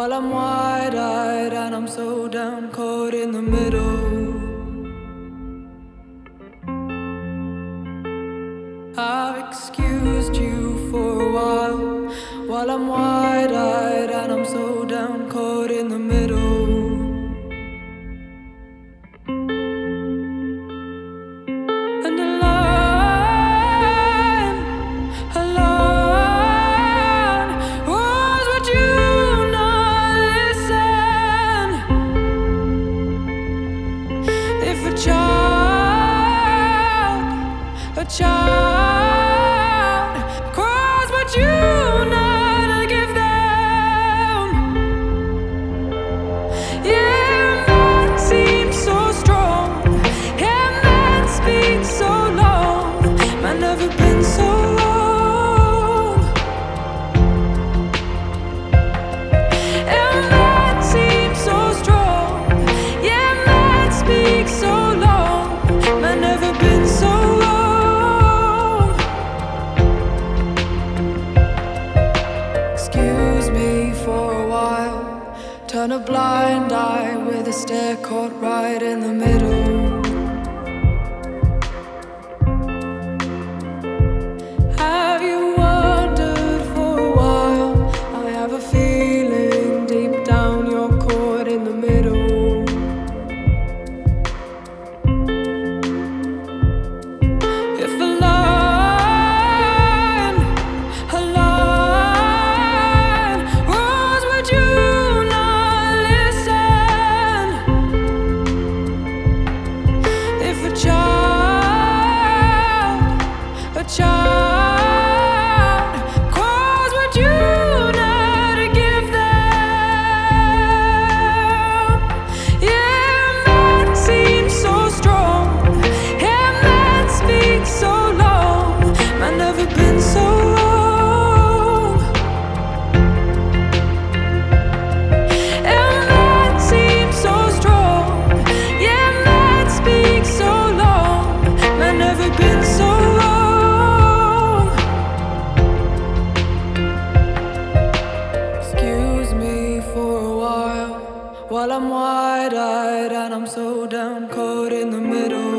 while I'm wide-eyed and I'm so down caught in the middle. I've excused you for a while I'm wide-eyed and I'm so down caught in the middle. And alone was what you not listen. If a child cries what you not give them. Yeah, man seems so strong. Yeah, man speaks so long. Man never been so wrong. Yeah, man seems so strong. Yeah, man speaks so long. Man never been so wrong. Excuse me for a while. Turn a blind eye with a stare caught right in the middle. Have you wondered for a while? I have a feeling deep down you're caught in the middle. If a line was what you not listen. If a child cries what you not give them. Yeah, man seems so strong. Yeah, man speaks so long. Man never been so wrong. Yeah, man seems so strong. Yeah, man speaks so long. Man never been so wrong. Excuse me for a while I'm wide-eyed and I'm so down caught in the middle.